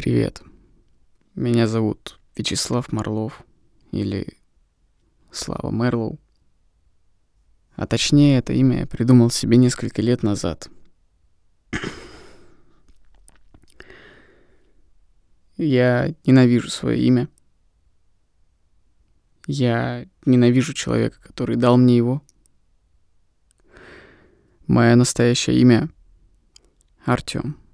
Привет. Меня зовут Вячеслав Марлов или Слава Мерлоу. А точнее, это имя я придумал себе несколько лет назад. Я ненавижу свое имя. Я ненавижу человека, который дал мне его. Мое настоящее имя — Артём.